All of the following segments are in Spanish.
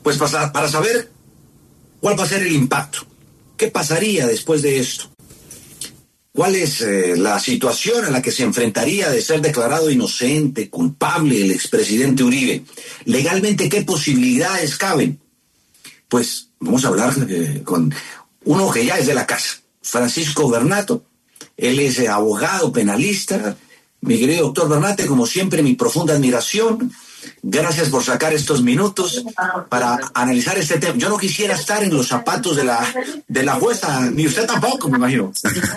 Pues para saber cuál va a ser el impacto, qué pasaría después de esto, cuál es la situación a la que se enfrentaría de ser declarado inocente, culpable el expresidente Uribe, legalmente qué posibilidades caben, pues vamos a hablar con uno que ya es de la casa, Francisco Bernato. Él es abogado penalista. Mi querido doctor Bernate, como siempre, mi profunda admiración. Gracias por sacar estos minutos para analizar este tema. Yo no quisiera estar en los zapatos de la jueza, ni usted tampoco, me imagino.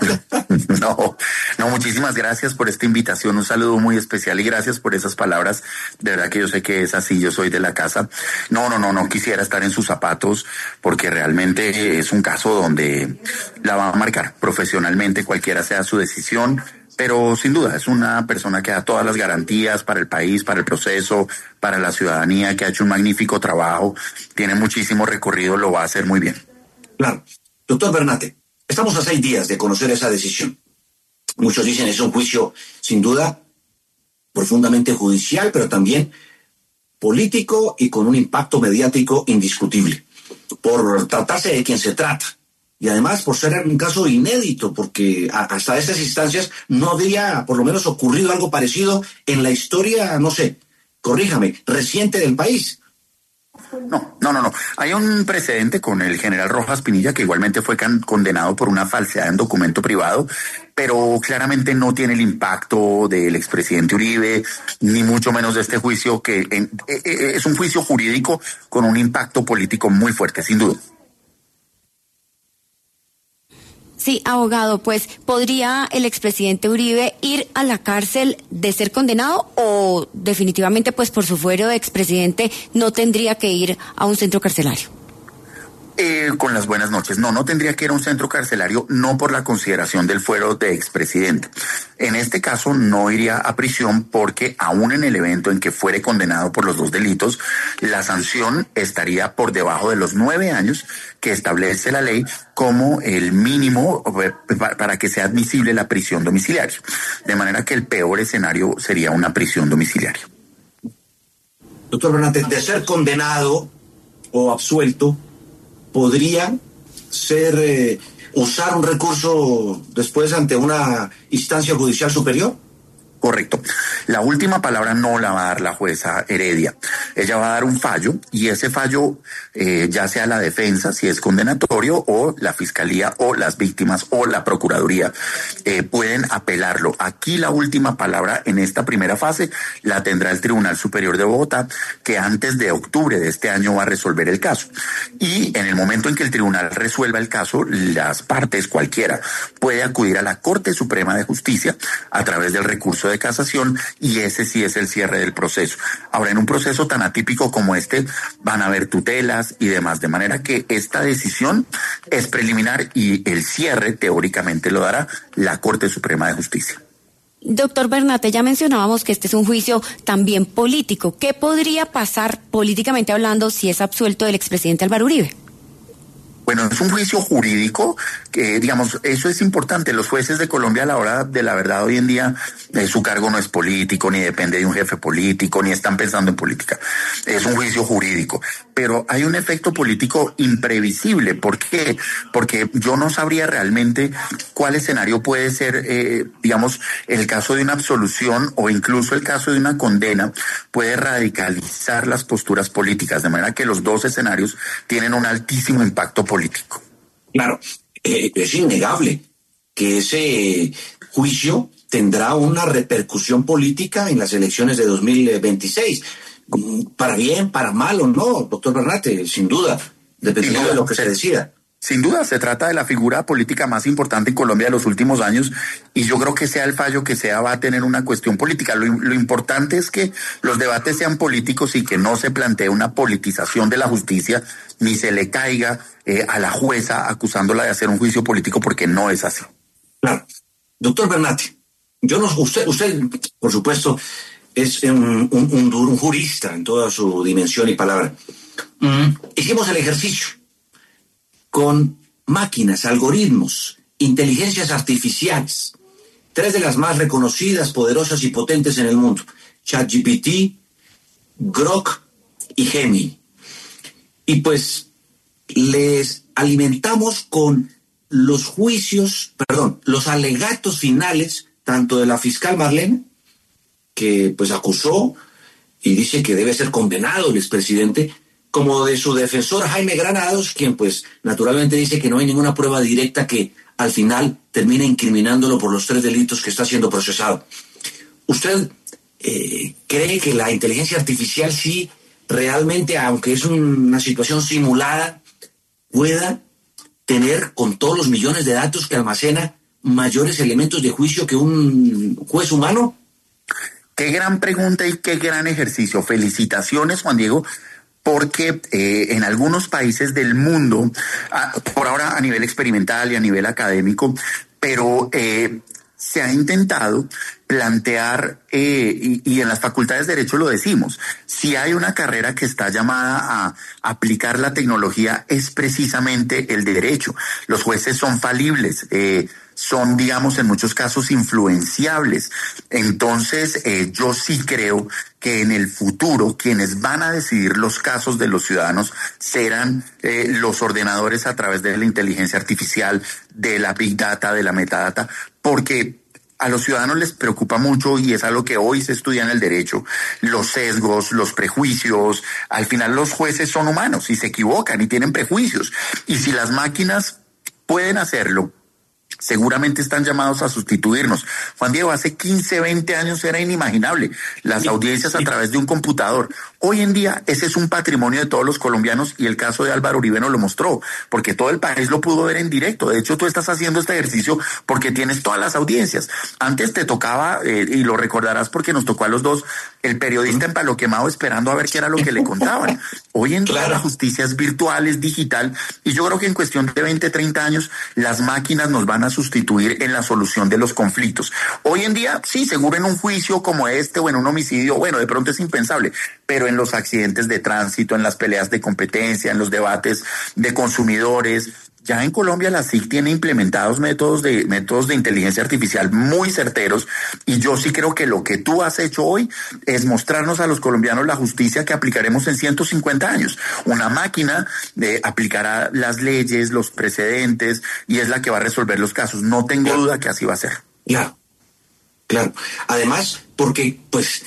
No, muchísimas gracias por esta invitación, un saludo muy especial y gracias por esas palabras. De verdad que yo sé que es así, yo soy de la casa. No quisiera estar en sus zapatos porque realmente es un caso donde la va a marcar profesionalmente, cualquiera sea su decisión. Pero sin duda es una persona que da todas las garantías para el país, para el proceso, para la ciudadanía, que ha hecho un magnífico trabajo, tiene muchísimo recorrido, lo va a hacer muy bien. Claro. Doctor Bernate, estamos a 6 días de conocer esa decisión. Muchos dicen es un juicio, sin duda, profundamente judicial, pero también político y con un impacto mediático indiscutible, por tratarse de quien se trata. Y además por ser un caso inédito, porque hasta estas instancias no había por lo menos ocurrido algo parecido en la historia, no sé, corríjame, reciente del país. No. Hay un precedente con el general Rojas Pinilla, que igualmente fue condenado por una falsedad en documento privado, pero claramente no tiene el impacto del expresidente Uribe, ni mucho menos de este juicio, que es un juicio jurídico con un impacto político muy fuerte, sin duda. Sí, abogado, pues ¿podría el expresidente Uribe ir a la cárcel de ser condenado o definitivamente pues por su fuero de expresidente no tendría que ir a un centro carcelario? Con las buenas noches. No tendría que ir a un centro carcelario, no por la consideración del fuero de expresidente. En este caso no iría a prisión porque aún en el evento en que fuere condenado por los 2 delitos, la sanción estaría por debajo de los 9 años que establece la ley como el mínimo para que sea admisible la prisión domiciliaria. De manera que el peor escenario sería una prisión domiciliaria. Doctor Bernate, de ser condenado o absuelto, ¿podría ser usar un recurso después ante una instancia judicial superior? Correcto. La última palabra no la va a dar la jueza Heredia. Ella va a dar un fallo y ese fallo, ya sea la defensa, si es condenatorio, o la fiscalía, o las víctimas, o la procuraduría, pueden apelarlo. Aquí la última palabra en esta primera fase la tendrá el Tribunal Superior de Bogotá, que antes de octubre de este año va a resolver el caso. Y en el momento en que el tribunal resuelva el caso, las partes, cualquiera, puede acudir a la Corte Suprema de Justicia a través del recurso de casación, y ese sí es el cierre del proceso. Ahora, en un proceso tan atípico como este, van a haber tutelas y demás, de manera que esta decisión es preliminar y el cierre teóricamente lo dará la Corte Suprema de Justicia. Doctor Bernate, ya mencionábamos que este es un juicio también político. ¿Qué podría pasar políticamente hablando si es absuelto el expresidente Álvaro Uribe? Bueno, es un juicio jurídico que, digamos, eso es importante. Los jueces de Colombia, a la hora de la verdad, hoy en día, su cargo no es político, ni depende de un jefe político, ni están pensando en política. Es un juicio jurídico. Pero hay un efecto político imprevisible. ¿Por qué? Porque yo no sabría realmente cuál escenario puede ser, digamos, el caso de una absolución o incluso el caso de una condena puede radicalizar las posturas políticas, de manera que los 2 escenarios tienen un altísimo impacto político. Claro, es innegable que ese juicio tendrá una repercusión política en las elecciones de 2026. Para bien, para mal o no, doctor Bernate, sin duda, dependiendo de lo que se decida. Sin duda, se trata de la figura política más importante en Colombia de los últimos años y yo creo que sea el fallo que sea va a tener una cuestión política. Lo importante es que los debates sean políticos y que no se plantee una politización de la justicia ni se le caiga a la jueza acusándola de hacer un juicio político porque no es así. Claro. Doctor Bernate, usted por supuesto, es un jurista en toda su dimensión y palabra. Hicimos el ejercicio con máquinas, algoritmos, inteligencias artificiales, 3 de las más reconocidas, poderosas y potentes en el mundo: ChatGPT, Grok y Gemini. y pues les alimentamos con los alegatos finales, tanto de la fiscal Marlene, que pues acusó y dice que debe ser condenado el expresidente, como de su defensor Jaime Granados, quien pues naturalmente dice que no hay ninguna prueba directa que al final termine incriminándolo por los 3 delitos que está siendo procesado. ¿Usted cree que la inteligencia artificial sí realmente, aunque es una situación simulada, pueda tener, con todos los millones de datos que almacena, mayores elementos de juicio que un juez humano? Qué gran pregunta y qué gran ejercicio. Felicitaciones, Juan Diego, porque en algunos países del mundo, por ahora a nivel experimental y a nivel académico, pero se ha intentado plantear, y en las facultades de Derecho lo decimos, si hay una carrera que está llamada a aplicar la tecnología, es precisamente el de Derecho. Los jueces son falibles, son, digamos, en muchos casos influenciables. Entonces, yo sí creo que en el futuro quienes van a decidir los casos de los ciudadanos serán los ordenadores a través de la inteligencia artificial, de la big data, de la metadata, porque a los ciudadanos les preocupa mucho, y es algo que hoy se estudia en el derecho, los sesgos, los prejuicios. Al final los jueces son humanos y se equivocan y tienen prejuicios. Y si las máquinas pueden hacerlo, seguramente están llamados a sustituirnos. Juan Diego, hace 15, 20 años era inimaginable las audiencias a través de un computador. Hoy en día ese es un patrimonio de todos los colombianos, y el caso de Álvaro Uribe nos lo mostró, porque todo el país lo pudo ver en directo. De hecho, tú estás haciendo este ejercicio porque tienes todas las audiencias. Antes te tocaba, y lo recordarás porque nos tocó a los dos, el periodista en palo quemado esperando a ver qué era lo que le contaban. Hoy en día la justicia es virtual, es digital, y yo creo que en cuestión de 20, 30 años las máquinas nos van a sustituir en la solución de los conflictos. Hoy en día, sí, seguro en un juicio como este o en un homicidio, bueno, de pronto es impensable, pero en los accidentes de tránsito, en las peleas de competencia, en los debates de consumidores. Ya en Colombia la SIC tiene implementados métodos de inteligencia artificial muy certeros, y yo sí creo que lo que tú has hecho hoy es mostrarnos a los colombianos la justicia que aplicaremos en 150 años. Una máquina aplicará las leyes, los precedentes, y es la que va a resolver los casos. No tengo duda que así va a ser. Claro. Además, porque pues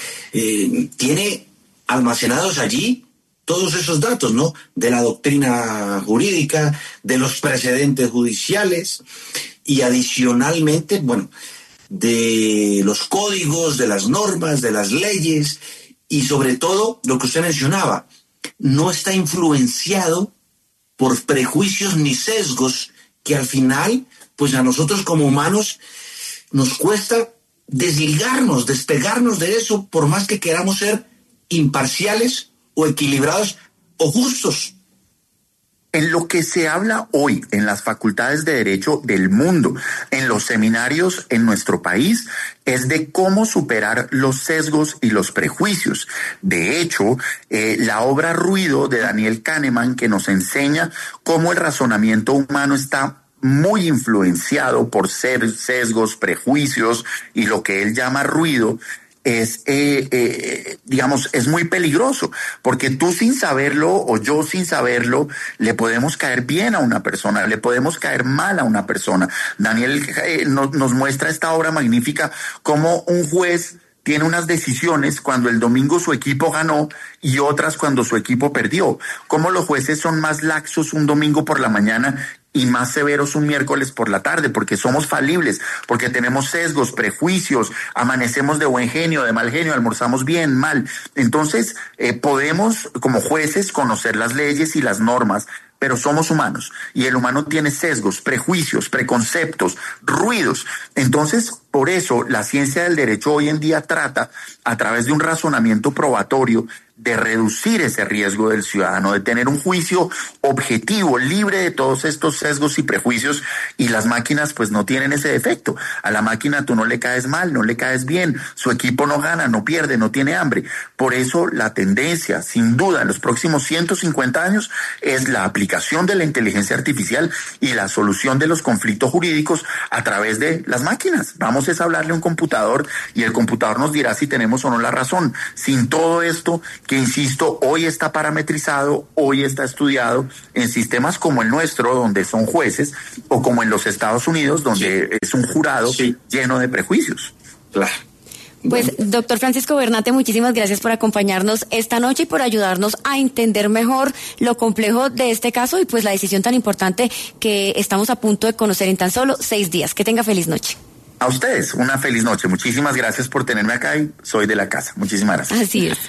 tiene almacenados allí todos esos datos, ¿no? De la doctrina jurídica, de los precedentes judiciales, y adicionalmente, bueno, de los códigos, de las normas, de las leyes, y sobre todo, lo que usted mencionaba, no está influenciado por prejuicios ni sesgos que al final, pues a nosotros como humanos nos cuesta desligarnos, despegarnos de eso, por más que queramos ser imparciales o equilibrados o justos. En lo que se habla hoy en las facultades de Derecho del mundo, en los seminarios en nuestro país, es de cómo superar los sesgos y los prejuicios. De hecho, la obra Ruido de Daniel Kahneman, que nos enseña cómo el razonamiento humano está muy influenciado por sesgos, prejuicios y lo que él llama ruido, es, digamos, es muy peligroso, porque tú sin saberlo o yo sin saberlo le podemos caer bien a una persona, le podemos caer mal a una persona. Daniel nos muestra esta obra magnífica, cómo un juez tiene unas decisiones cuando el domingo su equipo ganó y otras cuando su equipo perdió. Cómo los jueces son más laxos un domingo por la mañana y más severos un miércoles por la tarde, porque somos falibles, porque tenemos sesgos, prejuicios, amanecemos de buen genio, de mal genio, almorzamos bien, mal. Entonces, podemos como jueces conocer las leyes y las normas, pero somos humanos, y el humano tiene sesgos, prejuicios, preconceptos, ruidos. Entonces, por eso la ciencia del derecho hoy en día trata, a través de un razonamiento probatorio, de reducir ese riesgo del ciudadano, de tener un juicio objetivo, libre de todos estos sesgos y prejuicios, y las máquinas pues no tienen ese defecto. A la máquina tú no le caes mal, no le caes bien, su equipo no gana, no pierde, no tiene hambre. Por eso la tendencia, sin duda, en los próximos 150 años es la aplicación de la inteligencia artificial y la solución de los conflictos jurídicos a través de las máquinas. Vamos a hablarle a un computador y el computador nos dirá si tenemos o no la razón. Sin todo esto que, insisto, hoy está parametrizado, hoy está estudiado en sistemas como el nuestro, donde son jueces, o como en los Estados Unidos, donde es un jurado lleno de prejuicios. Claro. Pues, doctor Francisco Bernate, muchísimas gracias por acompañarnos esta noche y por ayudarnos a entender mejor lo complejo de este caso y pues la decisión tan importante que estamos a punto de conocer en tan solo 6 días. Que tenga feliz noche. A ustedes, una feliz noche. Muchísimas gracias por tenerme acá y soy de la casa. Muchísimas gracias. Así es.